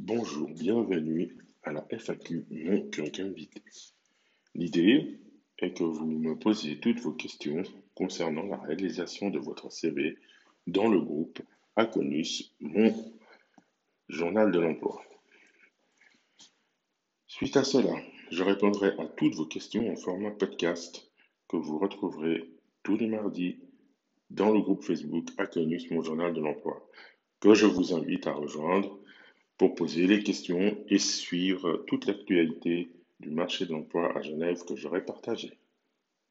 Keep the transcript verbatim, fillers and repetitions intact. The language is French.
Bonjour, bienvenue à la F A Q Mon Curieux Invité. L'idée est que vous me posiez toutes vos questions concernant la réalisation de votre C V dans le groupe Aconus Mon Journal de l'Emploi. Suite à cela, je répondrai à toutes vos questions en format podcast que vous retrouverez tous les mardis dans le groupe Facebook Aconus Mon Journal de l'Emploi, que je vous invite à rejoindre pour poser les questions et suivre toute l'actualité du marché de l'emploi à Genève que j'aurai partagé.